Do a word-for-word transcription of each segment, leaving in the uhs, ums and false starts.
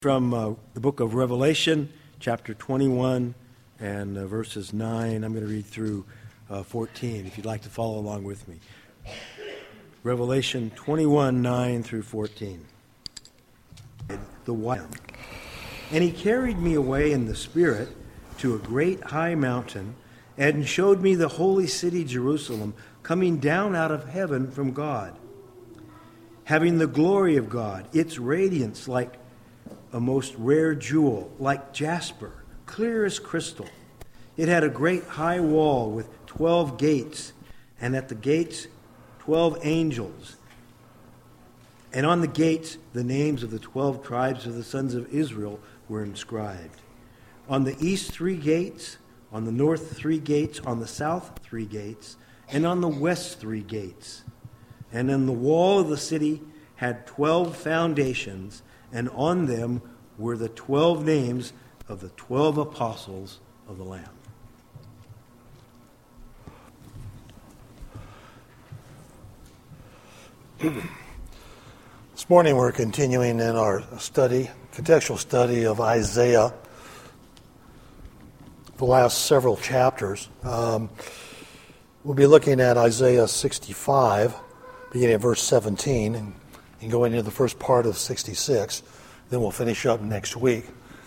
From uh, the book of Revelation, chapter twenty-one, and uh, verses nine. I'm going to read through uh, fourteen, if you'd like to follow along with me. Revelation twenty-one, nine through fourteen. The wild. And he carried me away in the Spirit to a great high mountain, and showed me the holy city Jerusalem, coming down out of heaven from God, having the glory of God, its radiance like a most rare jewel, like jasper, clear as crystal. It had a great high wall with twelve gates, and at the gates twelve angels. And on the gates the names of the twelve tribes of the sons of Israel were inscribed. On the east three gates, on the north three gates, on the south three gates, and on the west three gates. And in the wall of the city had twelve foundations, and on them were the twelve names of the twelve apostles of the Lamb. This morning we're continuing in our study, contextual study of Isaiah, the last several chapters. Um, we'll be looking at Isaiah sixty-five, beginning at verse seventeen, and, and going into the first part of sixty-six. Then we'll finish up next week.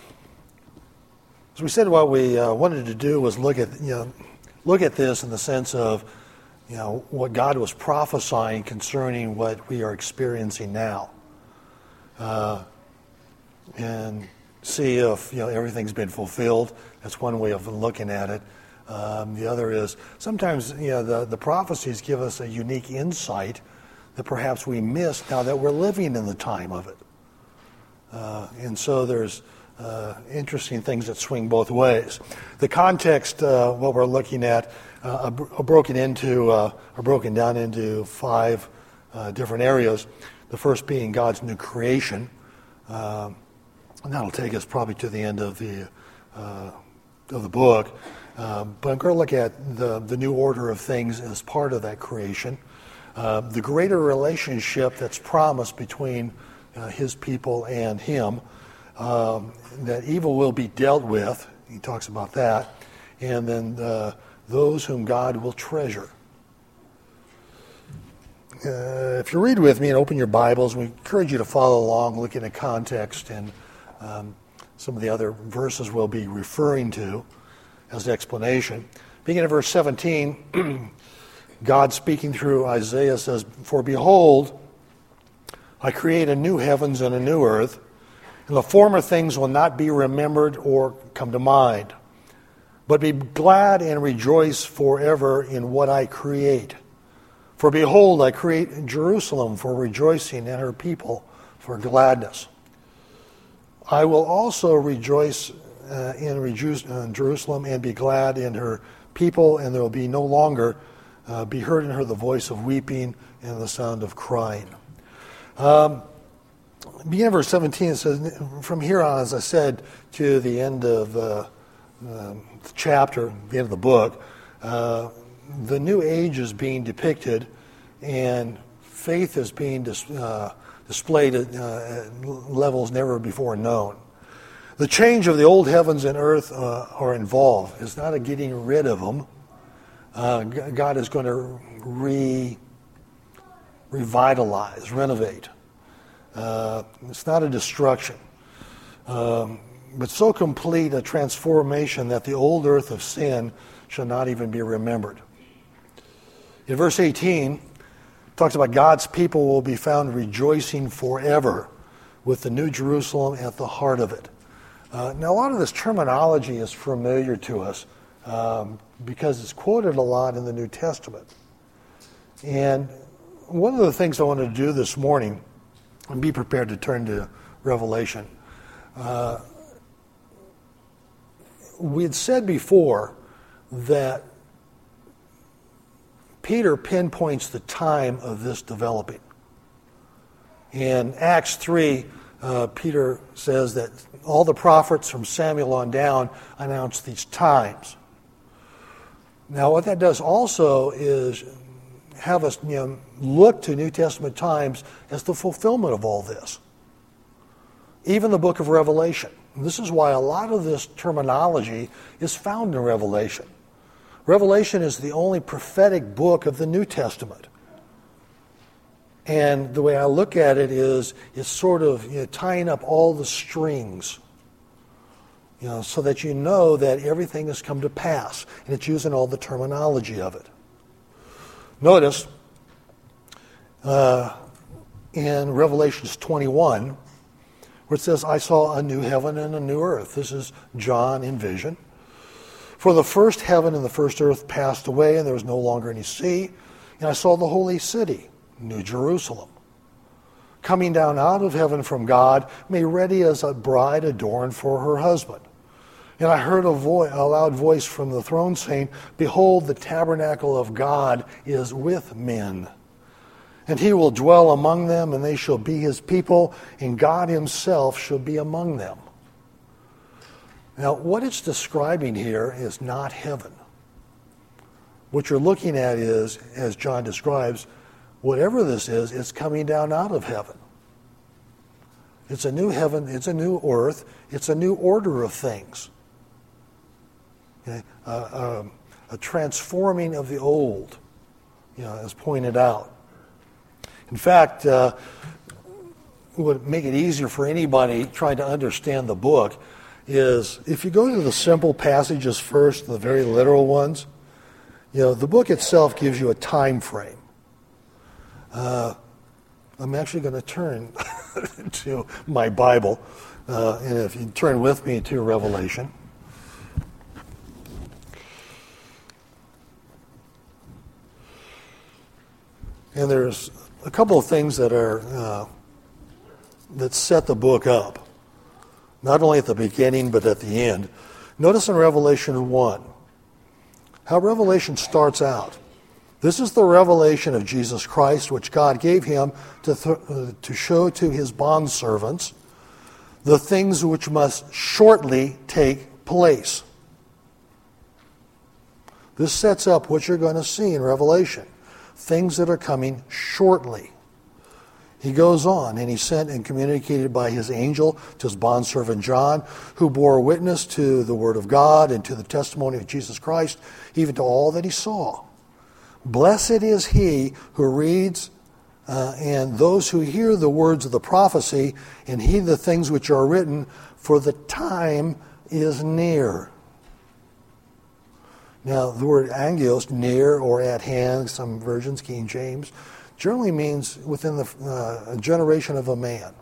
As we said, what we uh, wanted to do was look at you know look at this in the sense of you know what God was prophesying concerning what we are experiencing now, uh, and see if you know everything's been fulfilled. That's one way of looking at it. Um, the other is sometimes you know the the prophecies give us a unique insight that perhaps we missed now that we're living in the time of it. Uh, and so there's uh, interesting things that swing both ways. The context, uh, what we're looking at, uh, are broken into, uh, are broken down into five uh, different areas. The first being God's new creation, uh, and that'll take us probably to the end of the uh, of the book. Uh, but I'm going to look at the the new order of things as part of that creation, uh, the greater relationship that's promised between Uh, his people and him, um, that evil will be dealt with. He talks about that. And then uh, those whom God will treasure. Uh, if you read with me and open your Bibles, we encourage you to follow along, looking at context and um, some of the other verses we'll be referring to as explanation. Beginning at verse seventeen, God speaking through Isaiah says, "For behold, I create a new heavens and a new earth, and the former things will not be remembered or come to mind. But be glad and rejoice forever in what I create. For behold, I create Jerusalem for rejoicing, and her people for gladness. I will also rejoice uh, in reju- uh, Jerusalem and be glad in her people, and there will be no longer uh, be heard in her the voice of weeping and the sound of crying." Um, beginning of verse seventeen, it says, from here on, as I said, to the end of uh, uh, the chapter, the end of the book, uh, the new age is being depicted, and faith is being dis- uh, displayed at, uh, at levels never before known. The change of the old heavens and earth uh, are involved. It's not a getting rid of them. Uh, God is going to re... revitalize, renovate. Uh, it's not a destruction, um, but so complete a transformation that the old earth of sin shall not even be remembered. In verse eighteen, it talks about God's people will be found rejoicing forever with the new Jerusalem at the heart of it. Uh, now, a lot of this terminology is familiar to us um, because it's quoted a lot in the New Testament. And one of the things I wanted to do this morning, and be prepared to turn to Revelation. Uh, we had said before that Peter pinpoints the time of this developing. In Acts three, uh, Peter says that all the prophets from Samuel on down announced these times. Now, what that does also is have us you know, look to New Testament times as the fulfillment of all this. even the book of Revelation. And this is why a lot of this terminology is found in Revelation. Revelation is the only prophetic book of the New Testament. And the way I look at it is it's sort of you know, tying up all the strings, you know, so that you know that everything has come to pass. And it's using all the terminology of it. Notice uh, in Revelation twenty-one, where it says, I saw a new heaven and a new earth. This is John in vision. For the first heaven and the first earth passed away, and there was no longer any sea. And I saw the holy city, New Jerusalem, coming down out of heaven from God, made ready as a bride adorned for her husband. And I heard a, vo- a loud voice from the throne saying, Behold, the tabernacle of God is with men. And he will dwell among them, and they shall be his people, and God himself shall be among them. Now, what it's describing here is not heaven. What you're looking at is, as John describes, whatever this is, it's coming down out of heaven. It's a new heaven, it's a new earth, it's a new order of things. Okay? Uh, uh, a transforming of the old, you know, as pointed out. In fact, uh, it would make it easier for anybody trying to understand the book is if you go to the simple passages first, the very literal ones, you know, the book itself gives you a time frame. Uh, I'm actually going to turn to my Bible, uh, and if you turn with me to Revelation. And there's a couple of things that are uh, that set the book up, not only at the beginning but at the end. Notice in Revelation one how Revelation starts out. This is the revelation of Jesus Christ, which God gave him to, th- uh, to show to his bondservants the things which must shortly take place. This sets up what you're going to see in Revelation. Things that are coming shortly. He goes on, and he sent and communicated by his angel to his bondservant John, who bore witness to the word of God and to the testimony of Jesus Christ, even to all that he saw. Blessed is he who reads uh, and those who hear the words of the prophecy and heed the things which are written, for the time is near. Now, the word angios, near or at hand, some versions, King James, generally means within the uh, generation of a man.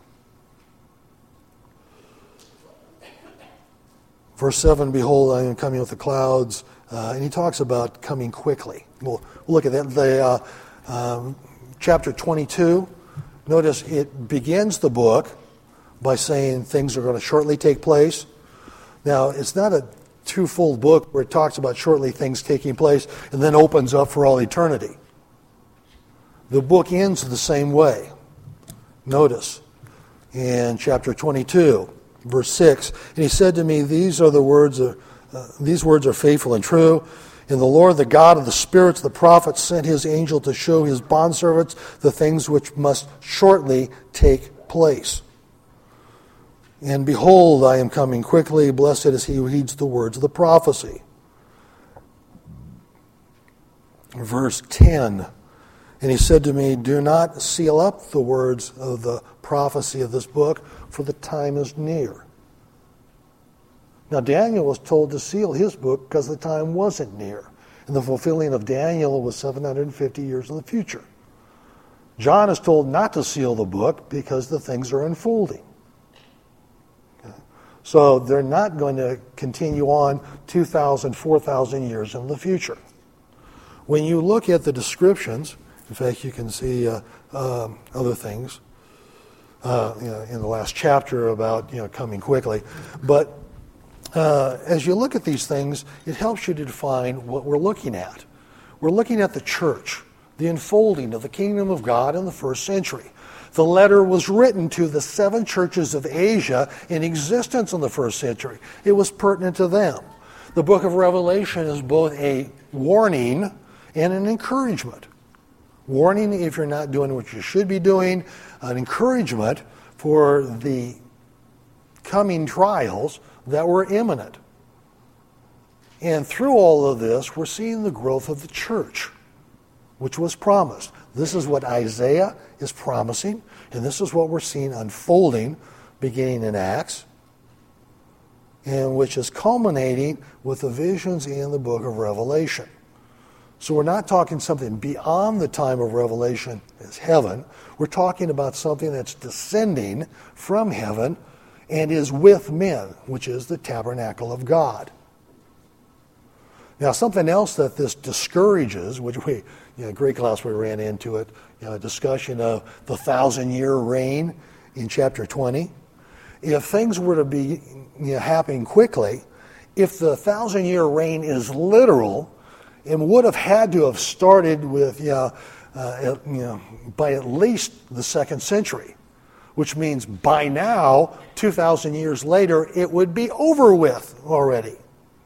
Verse seven, behold, I am coming with the clouds. Uh, and he talks about coming quickly. We'll, we'll look at that. The, uh, um, chapter twenty-two, notice it begins the book by saying things are going to shortly take place. Now, it's not a twofold book where it talks about shortly things taking place and then opens up for all eternity. The book ends the same way. Notice in chapter twenty-two, verse six, and he said to me, These are the words of Uh, these words are faithful and true. And the Lord, the God of the spirits, the prophets, sent his angel to show his bondservants the things which must shortly take place. And behold, I am coming quickly. Blessed is he who heeds the words of the prophecy. Verse ten, and he said to me, Do not seal up the words of the prophecy of this book, for the time is near. Now, Daniel was told to seal his book because the time wasn't near. And the fulfilling of Daniel was seven hundred fifty years in the future. John is told not to seal the book because the things are unfolding. Okay. So they're not going to continue on two thousand, four thousand years in the future. When you look at the descriptions, in fact, you can see uh, um, other things uh, you know, in the last chapter about you know coming quickly. But Uh, as you look at these things, it helps you to define what we're looking at. We're looking at the church, the unfolding of the kingdom of God in the first century. The letter was written to the seven churches of Asia in existence in the first century. It was pertinent to them. The book of Revelation is both a warning and an encouragement. Warning if you're not doing what you should be doing, an encouragement for the coming trials that were imminent. And through all of this, we're seeing the growth of the church, which was promised. This is what Isaiah is promising, and this is what we're seeing unfolding beginning in Acts, and which is culminating with the visions in the book of Revelation. So we're not talking something beyond the time of Revelation as heaven. We're talking about something that's descending from heaven and is with men, which is the tabernacle of God. Now, something else that this discourages, which we, you know, Greek class we ran into it, you know, a discussion of the thousand-year reign in chapter twenty. If things were to be, you know, happening quickly, if the thousand-year reign is literal, and would have had to have started with, you know, uh, you know, by at least the second century, which means by now, two thousand years later, it would be over with already.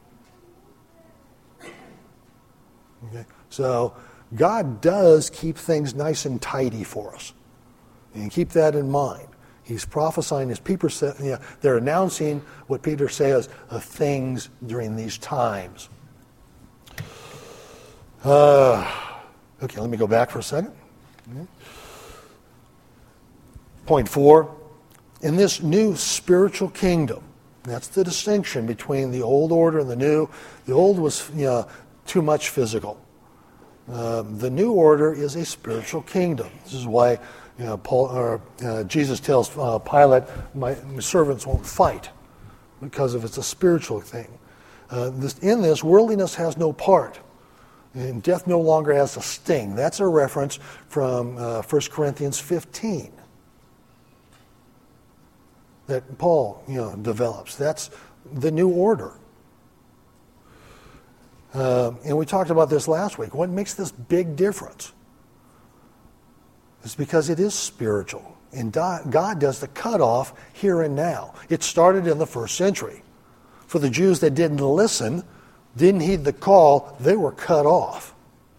Okay? So God does keep things nice and tidy for us. And keep that in mind. He's prophesying, as Peter said, you know, they're announcing what Peter says of things during these times. Uh, okay, let me go back for a second. Okay. Point four. In this new spiritual kingdom, that's the distinction between the old order and the new. The old was, you know, too much physical. Uh, the new order is a spiritual kingdom. This is why, you know, Paul, or, uh, Jesus tells uh, Pilate, my, my servants won't fight, because of it's a spiritual thing. Uh, this, in this, worldliness has no part. And death no longer has a sting. That's a reference from uh, First Corinthians fifteen that Paul, you know, develops. That's the new order. Uh, and we talked about this last week. What makes this big difference? It's because it is spiritual. And God does the cutoff here and now. It started in the first century. For the Jews that didn't listen, didn't heed the call, they were cut off.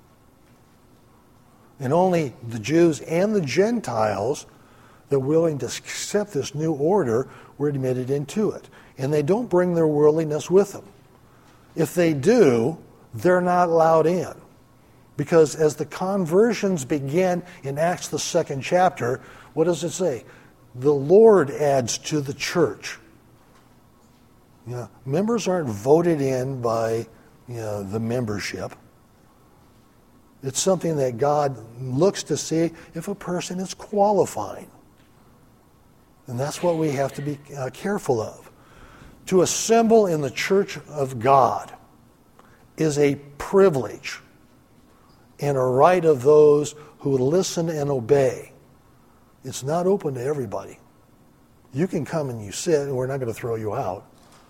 And only the Jews and the Gentiles that were willing to accept this new order were admitted into it. And they don't bring their worldliness with them. If they do, they're not allowed in. Because as the conversions begin in Acts, the second chapter, what does it say? The Lord adds to the church. You know, members aren't voted in by, you know, the membership. It's something that God looks to see if a person is qualifying. And that's what we have to be uh, careful of. To assemble in the church of God is a privilege and a right of those who listen and obey. It's not open to everybody. You can come and you sit, and we're not going to throw you out.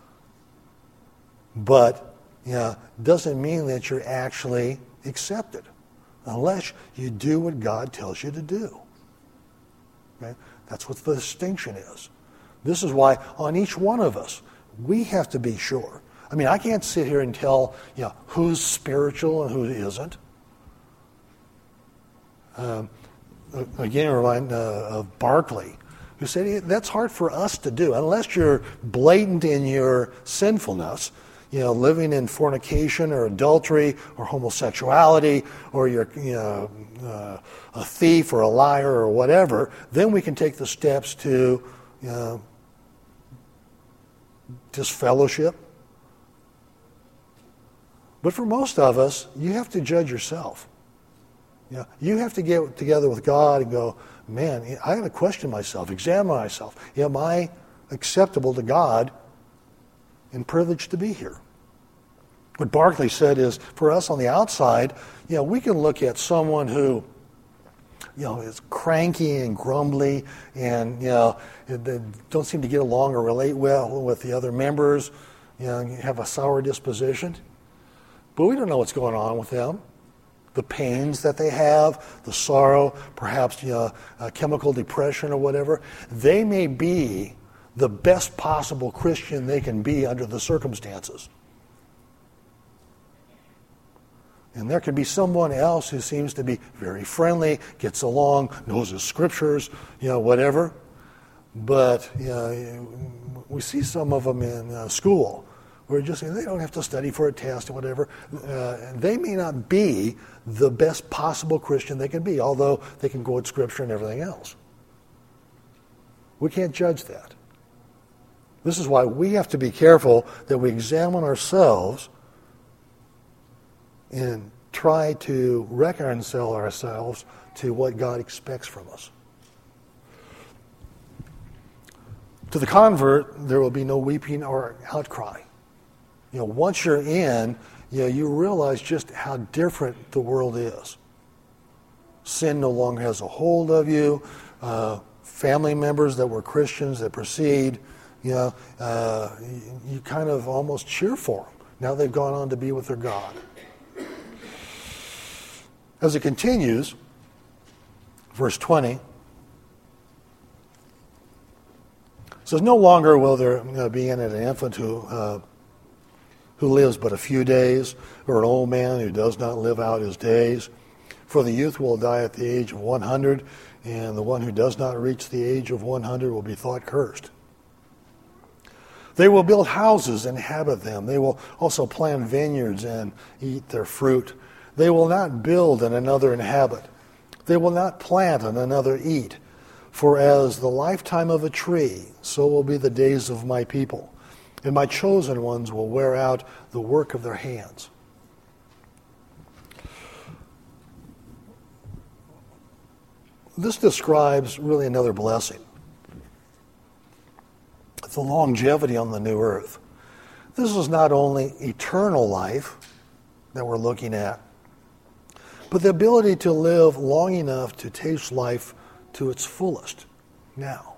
But, you know, doesn't mean that you're actually accepted unless you do what God tells you to do. Okay? That's what the distinction is. This is why on each one of us, we have to be sure. I mean, I can't sit here and tell, you know, who's spiritual and who isn't. Um, again, I remind uh, of Barclay, who said that's hard for us to do unless you're blatant in your sinfulness. You know, living in fornication or adultery or homosexuality, or you're, you know, uh, a thief or a liar or whatever, then we can take the steps to, you know, disfellowship. But for most of us, you have to judge yourself. You know, you have to get together with God and go, man, I got to question myself, examine myself. Am I acceptable to God and privileged to be here? What Barclay said is, for us on the outside, you know, we can look at someone who, you know, is cranky and grumbly and, you know, they don't seem to get along or relate well with the other members, you know, have a sour disposition. But we don't know what's going on with them. The pains that they have, the sorrow, perhaps, you know, uh, chemical depression or whatever. They may be the best possible Christian they can be under the circumstances. And there could be someone else who seems to be very friendly, gets along, knows his scriptures, you know, whatever. But, you know, we see some of them in uh, school. We're just saying they don't have to study for a test or whatever. Uh, they may not be the best possible Christian they can be, although they can quote Scripture and everything else. We can't judge that. This is why we have to be careful that we examine ourselves and try to reconcile ourselves to what God expects from us. To the convert, there will be no weeping or outcry. You know, once you're in, you know, you realize just how different the world is. Sin no longer has a hold of you. Uh, family members that were Christians that proceed, you know, uh, you, you kind of almost cheer for them. Now they've gone on to be with their God. As it continues, verse twenty, says, no longer will there uh, be in it an infant who uh, who lives but a few days, or an old man who does not live out his days. For the youth will die at the age of one hundred, and the one who does not reach the age of one hundred will be thought cursed. They will build houses and inhabit them. They will also plant vineyards and eat their fruit. They will not build and another inhabit. They will not plant and another eat. For as the lifetime of a tree, so will be the days of my people. And my chosen ones will wear out the work of their hands. This describes really another blessing. The longevity on the new earth. This is not only eternal life that we're looking at, but the ability to live long enough to taste life to its fullest now.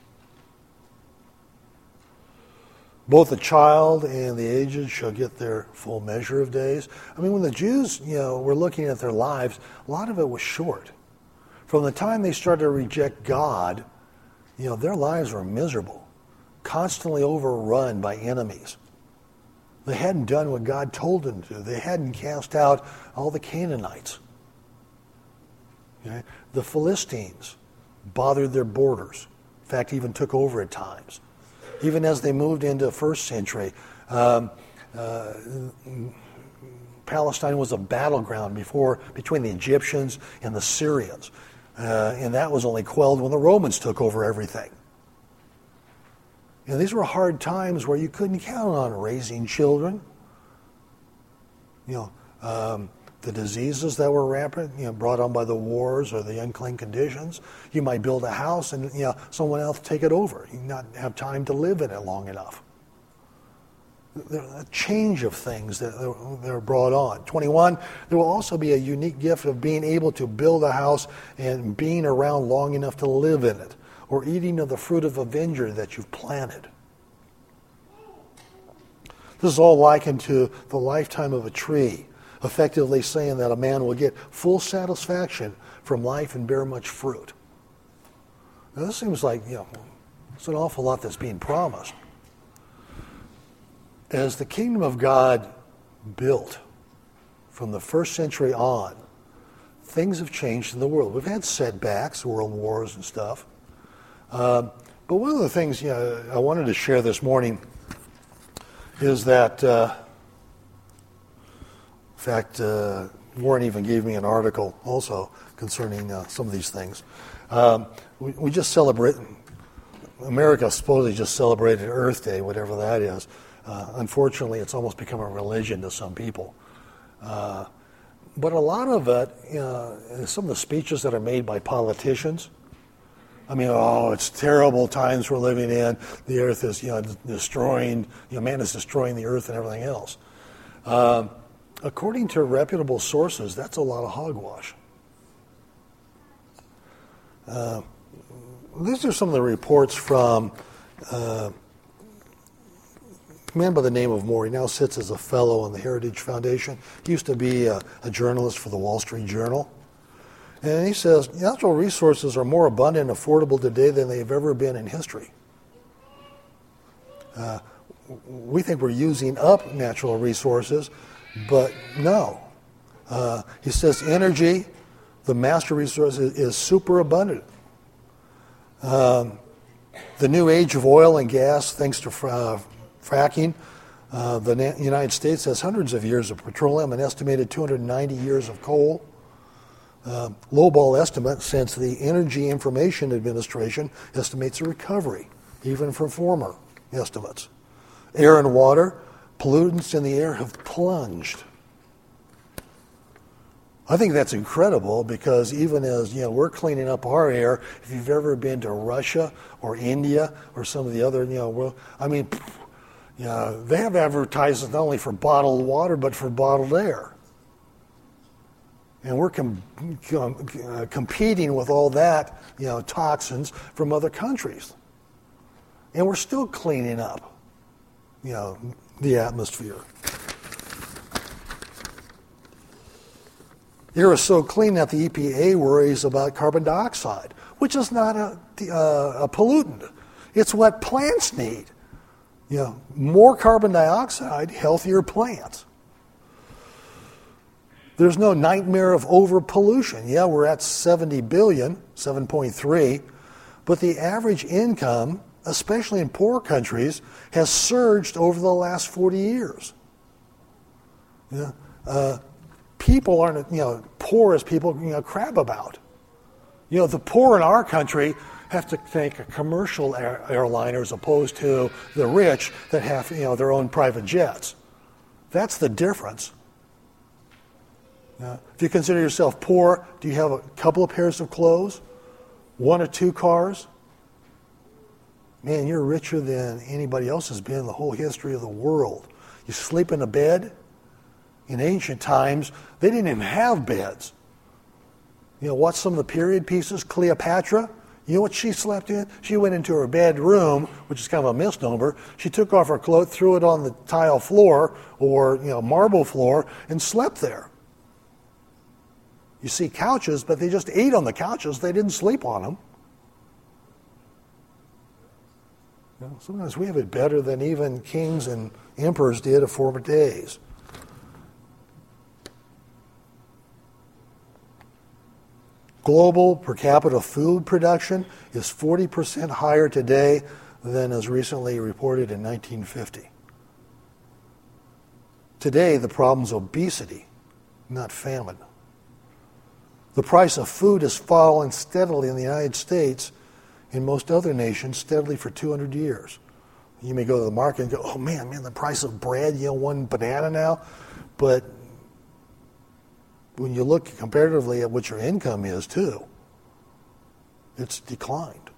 Both the child and the aged shall get their full measure of days. I mean, when the Jews, you know, were looking at their lives, a lot of it was short. From the time they started to reject God, you know, their lives were miserable, constantly overrun by enemies. They hadn't done what God told them to. They hadn't cast out all the Canaanites. Okay? The Philistines bothered their borders. In fact, even took over at times. Even as they moved into first century, um, uh, Palestine was a battleground before between the Egyptians and the Syrians. Uh, and that was only quelled when the Romans took over everything. And these were hard times where you couldn't count on raising children. You know, um, the diseases that were rampant, you know, brought on by the wars or the unclean conditions. You might build a house and, you know, someone else take it over. You not have time to live in it long enough. There's a change of things that are brought on. twenty-one, there will also be a unique gift of being able to build a house and being around long enough to live in it, or eating of the fruit of a vineyard that you've planted. This is all likened to the lifetime of a tree, effectively saying that a man will get full satisfaction from life and bear much fruit. Now, this seems like, you know, it's an awful lot that's being promised. As the kingdom of God built from the first century on, things have changed in the world. We've had setbacks, world wars and stuff. Uh, but one of the things, you know, I wanted to share this morning is that, uh, in fact, uh, Warren even gave me an article also concerning uh, some of these things. Um, we, we just celebrate, America supposedly just celebrated Earth Day, whatever that is. Uh, unfortunately, it's almost become a religion to some people. Uh, but a lot of it, uh, some of the speeches that are made by politicians, I mean, oh, it's terrible times we're living in. The earth is, you know, destroying, you know, man is destroying the earth and everything else. Um, according to reputable sources, that's a lot of hogwash. Uh, these are some of the reports from uh, a man by the name of Moore. He now sits as a fellow on the Heritage Foundation. He used to be a, a journalist for the Wall Street Journal. And he says, natural resources are more abundant and affordable today than they've ever been in history. Uh, we think we're using up natural resources, but no. Uh, he says energy, the master resource, is, is super abundant. Um, The new age of oil and gas, thanks to uh, fracking, uh, the Na- United States has hundreds of years of petroleum, an estimated two hundred ninety years of coal. Uh, lowball estimate, since the Energy Information Administration estimates a recovery, even from former estimates. Air and water, pollutants in the air have plunged. I think that's incredible because even as you know, we're cleaning up our air. If you've ever been to Russia or India or some of the other, you know, well, I mean, you know, they have advertisements not only for bottled water but for bottled air, and we're com- com- uh, competing with all that, you know, toxins from other countries, and we're still cleaning up, you know, the atmosphere. Air is so clean that the E P A worries about carbon dioxide, which is not a, uh, a pollutant. It's what plants need. You know, more carbon dioxide, healthier plants. There's no nightmare of overpollution. Yeah, we're at seventy billion, seven point three, but the average income, especially in poor countries, has surged over the last forty years. Yeah. Uh, People aren't, you know, poor as people, you know, crab about. You know, the poor in our country have to take a commercial air, airliner as opposed to the rich that have, you know, their own private jets. That's the difference. Uh, if you consider yourself poor, do you have a couple of pairs of clothes? One or two cars? Man, you're richer than anybody else has been in the whole history of the world. You sleep in a bed. In ancient times, they didn't even have beds. You know, watch some of the period pieces. Cleopatra, you know what she slept in? She went into her bedroom, which is kind of a misnomer. She took off her clothes, threw it on the tile floor or, you know, marble floor, and slept there. You see couches, but they just ate on the couches. They didn't sleep on them. You know, sometimes we have it better than even kings and emperors did of former days. Global per capita food production is forty percent higher today than as recently reported in nineteen fifty. Today, the problem is obesity, not famine. The price of food has fallen steadily in the United States, in most other nations, steadily for two hundred years. You may go to the market and go, oh man, man, the price of bread, you know, one banana now. But when you look comparatively at what your income is, too, it's declined.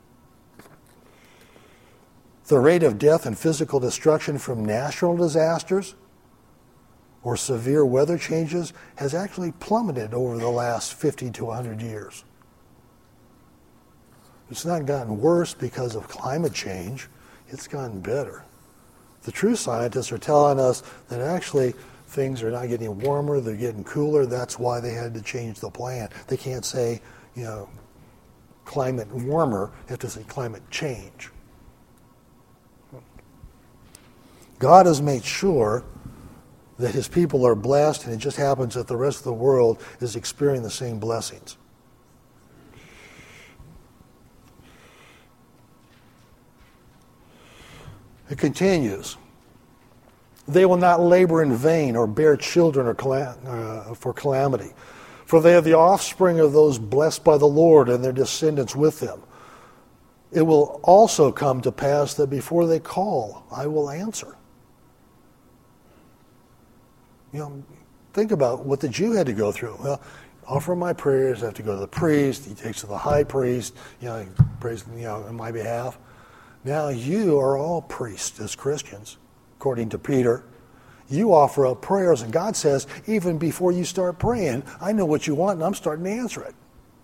The rate of death and physical destruction from natural disasters or severe weather changes has actually plummeted over the last fifty to one hundred years. It's not gotten worse because of climate change. It's gotten better. The true scientists are telling us that actually things are not getting warmer, they're getting cooler. That's why they had to change the plan. They can't say, you know, climate warmer. They have to say climate change. God has made sure that his people are blessed, and it just happens that the rest of the world is experiencing the same blessings. It continues. They will not labor in vain or bear children or calam- uh, for calamity, for they are the offspring of those blessed by the Lord and their descendants with them. It will also come to pass that before they call, I will answer. You know, think about what the Jew had to go through. Well, offer my prayers, I have to go to the priest. He takes to the high priest, you know, he prays, you know, on my behalf. Now you are all priests as Christians, according to Peter. You offer up prayers, and God says, even before you start praying, I know what you want, and I'm starting to answer it.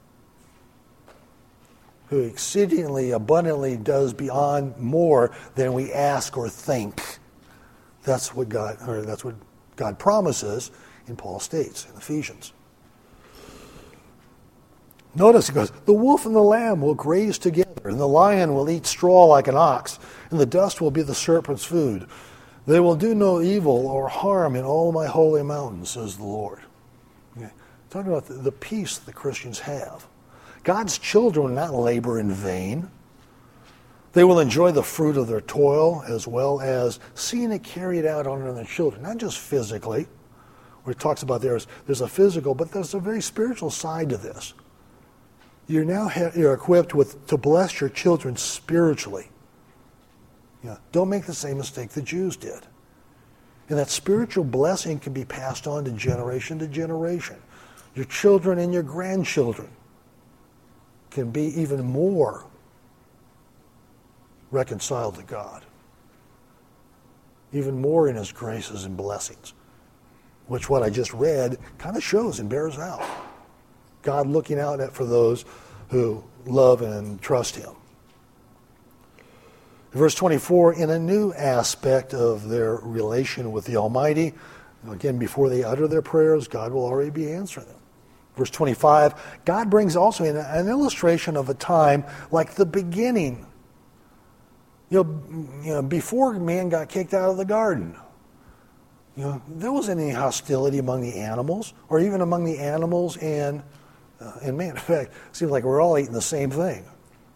Who exceedingly abundantly does beyond more than we ask or think. That's what God, or that's what God promises, and Paul states in Ephesians. Notice it goes, the wolf and the lamb will graze together, and the lion will eat straw like an ox, and the dust will be the serpent's food. They will do no evil or harm in all my holy mountains, says the Lord. Okay. Talking about the, the peace the Christians have. God's children will not labor in vain. They will enjoy the fruit of their toil as well as seeing it carried out on their children, not just physically, where it talks about there's, there's a physical, but there's a very spiritual side to this. You're now ha- you're equipped with to bless your children spiritually. Yeah, don't make the same mistake the Jews did. And that spiritual blessing can be passed on to generation to generation. Your children and your grandchildren can be even more reconciled to God. Even more in his graces and blessings. Which what I just read kind of shows and bears out. God looking out at for those who love and trust him. Verse twenty-four, in a new aspect of their relation with the Almighty, again, before they utter their prayers, God will already be answering them. Verse twenty-five, God brings also in an illustration of a time like the beginning. You know, you know, before man got kicked out of the garden, you know, there wasn't any hostility among the animals, or even among the animals and, uh, and man. In fact, it seems like we're all eating the same thing.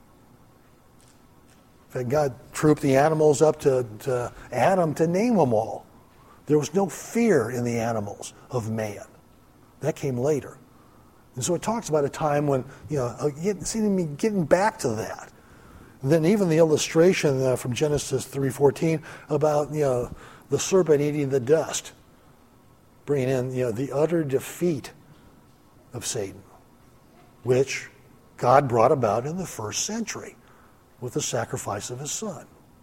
In fact, God trooped the animals up to, to Adam to name them all. There was no fear in the animals of man. That came later. And so it talks about a time when, you know, seeming to be getting back to that. And then even the illustration uh, from Genesis three fourteen about, you know, the serpent eating the dust, bringing in, you know, the utter defeat of Satan, which God brought about in the first century with the sacrifice of his son.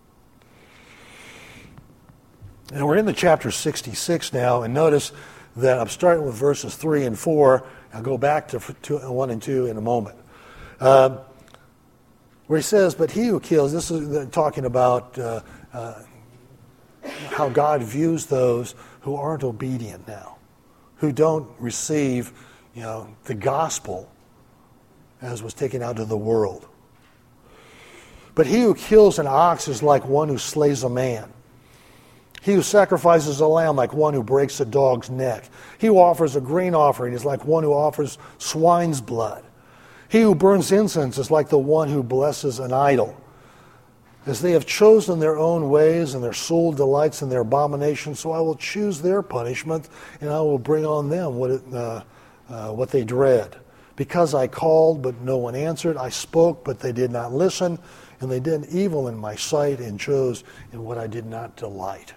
And we're in the chapter sixty-six now, and notice that I'm starting with verses three and four. I'll go back to two, one and two in a moment. Um, where he says, but he who kills, this is talking about uh, uh, how God views those who aren't obedient now, who don't receive, you know, the gospel as was taken out of the world. But he who kills an ox is like one who slays a man. He who sacrifices a lamb like one who breaks a dog's neck. He who offers a grain offering is like one who offers swine's blood. He who burns incense is like the one who blesses an idol. As they have chosen their own ways, and their soul delights in their abominations, so I will choose their punishment, and I will bring on them what, it, uh, uh, what they dread. Because I called, but no one answered. I spoke, but they did not listen. And they did evil in my sight and chose in what I did not delight.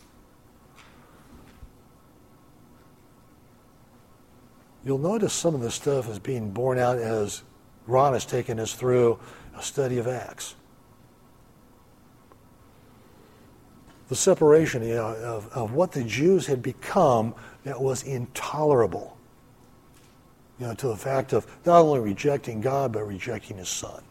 You'll notice some of this stuff is being borne out as Ron has taken us through a study of Acts. The separation, you know, of, of what the Jews had become that was intolerable. You know, to the fact of not only rejecting God, but rejecting his son.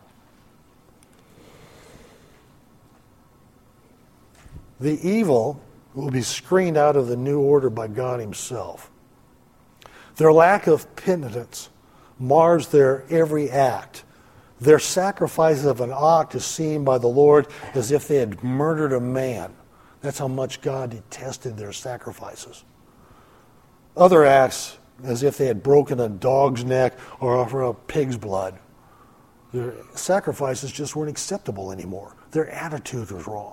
The evil will be screened out of the new order by God himself. Their lack of penitence mars their every act. Their sacrifice of an ox is seen by the Lord as if they had murdered a man. That's how much God detested their sacrifices. Other acts, as if they had broken a dog's neck or offered up pig's blood. Their sacrifices just weren't acceptable anymore. Their attitude was wrong.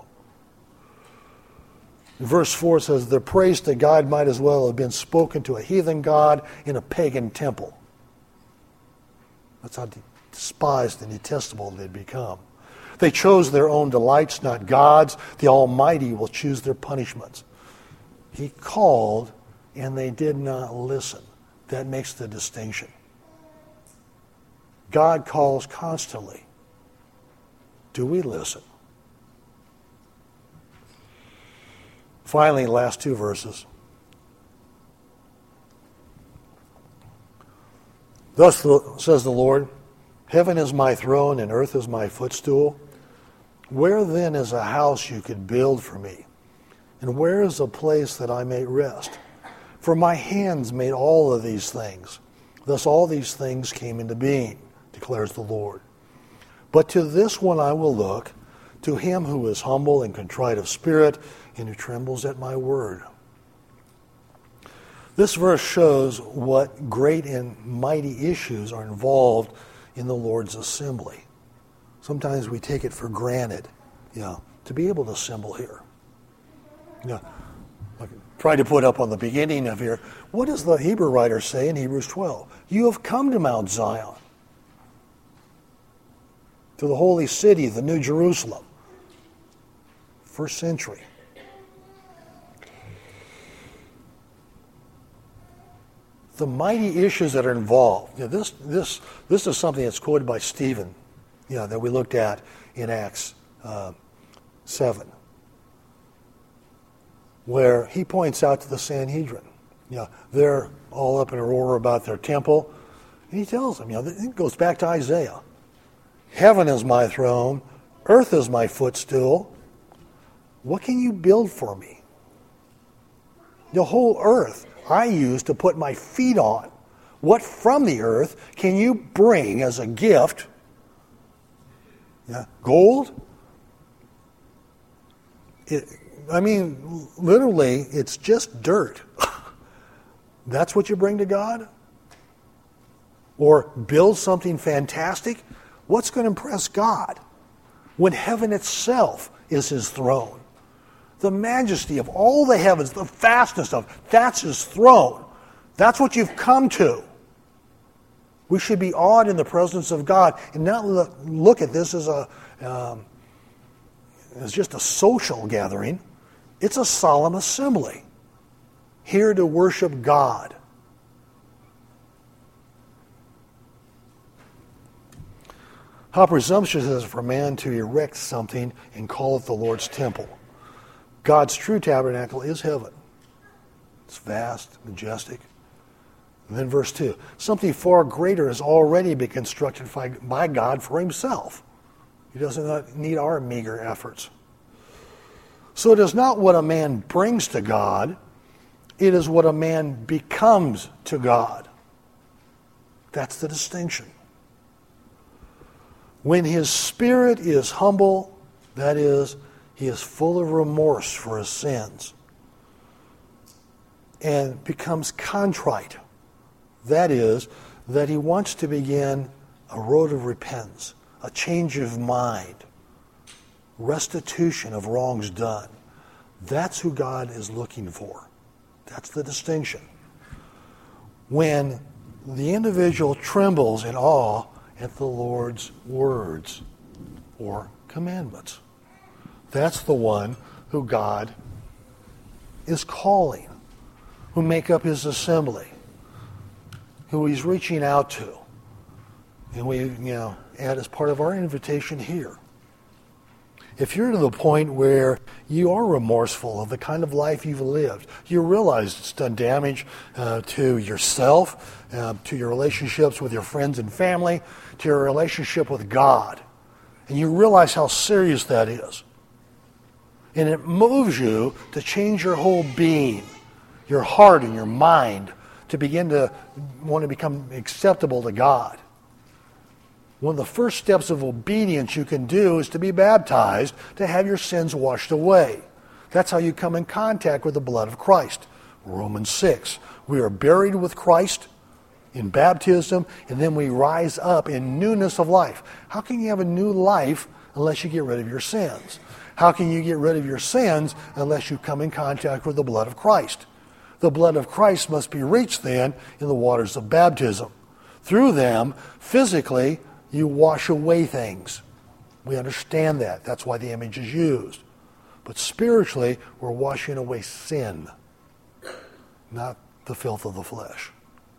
Verse four says, their praise to God might as well have been spoken to a heathen god in a pagan temple. That's how despised and detestable they'd become. They chose their own delights, not God's. The Almighty will choose their punishments. He called, and they did not listen. That makes the distinction. God calls constantly. Do we listen? Finally, last two verses. Thus says the Lord, heaven is my throne and earth is my footstool. Where then is a house you could build for me? And where is a place that I may rest? For my hands made all of these things. Thus all these things came into being, declares the Lord. But to this one I will look, to him who is humble and contrite of spirit, and who trembles at my word. This verse shows what great and mighty issues are involved in the Lord's assembly. sometimes we take it for granted, you know, to be able to assemble here. You know, I tried to put up on the beginning of here, what does the Hebrew writer say in Hebrews twelve? You have come to Mount Zion, to the holy city, the New Jerusalem. First century. The mighty issues that are involved. You know, this, this, this is something that's quoted by Stephen, you know, that we looked at in Acts uh, seven, where he points out to the Sanhedrin, you know, they're all up in a roar about their temple, and he tells them, you know, it goes back to Isaiah. Heaven is my throne, earth is my footstool. What can you build for me? The whole earth I use to put my feet on. What from the earth can you bring as a gift? Yeah, gold? It, I mean, literally, it's just dirt. That's what you bring to God? Or build something fantastic? What's going to impress God when heaven itself is his throne? The majesty of all the heavens, the vastness of, that's his throne. That's what you've come to. We should be awed in the presence of God and not look, look at this as a um, as just a social gathering. It's a solemn assembly, here to worship God. How presumptuous is it for man to erect something and call it the Lord's temple? God's true tabernacle is heaven. It's vast, majestic. And then verse two, something far greater has already been constructed by God for himself. He doesn't need our meager efforts. So it is not what a man brings to God, it is what a man becomes to God. That's the distinction. When his spirit is humble, that is, he is full of remorse for his sins and becomes contrite. That is, that he wants to begin a road of repentance, a change of mind, restitution of wrongs done. That's who God is looking for. That's the distinction. When the individual trembles in awe at the Lord's words or commandments, that's the one who God is calling, who make up his assembly, who he's reaching out to. And we, you know, add as part of our invitation here. If you're to the point where you are remorseful of the kind of life you've lived, you realize it's done damage uh, to yourself, uh, to your relationships with your friends and family, to your relationship with God, and you realize how serious that is. And it moves you to change your whole being, your heart and your mind, to begin to want to become acceptable to God. One of the first steps of obedience you can do is to be baptized, to have your sins washed away. That's how you come in contact with the blood of Christ. Romans six. We are buried with Christ in baptism, and then we rise up in newness of life. How can you have a new life unless you get rid of your sins? How can you get rid of your sins unless you come in contact with the blood of Christ? The blood of Christ must be reached then in the waters of baptism. Through them, physically, you wash away things. We understand that. That's why the image is used. But spiritually, we're washing away sin, not the filth of the flesh.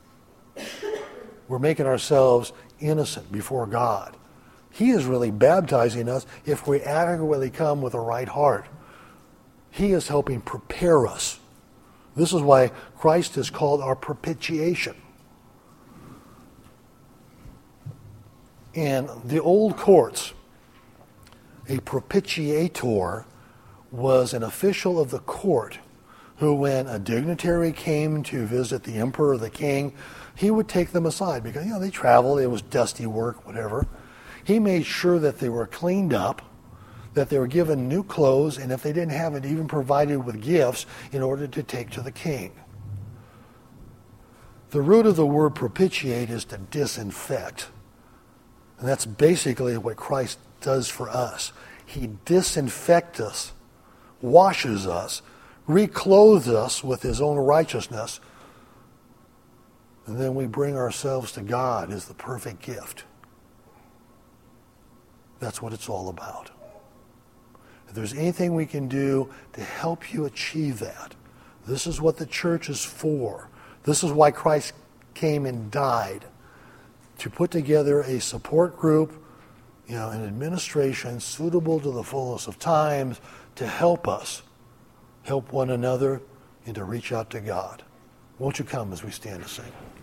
We're making ourselves innocent before God. He is really baptizing us if we adequately come with a right heart. He is helping prepare us. This is why Christ is called our propitiation. In the old courts, a propitiator was an official of the court who, when a dignitary came to visit the emperor or the king, he would take them aside because, you know, they traveled, it was dusty work, whatever. He made sure that they were cleaned up, that they were given new clothes, and if they didn't have it, even provided with gifts in order to take to the king. The root of the word propitiate is to disinfect. And that's basically what Christ does for us. He disinfects us, washes us, reclothes us with his own righteousness, and then we bring ourselves to God as the perfect gift. That's what it's all about. If there's anything we can do to help you achieve that, this is what the church is for. This is why Christ came and died, to put together a support group, you know, an administration suitable to the fullness of times to help us, help one another, and to reach out to God. Won't you come as we stand to sing?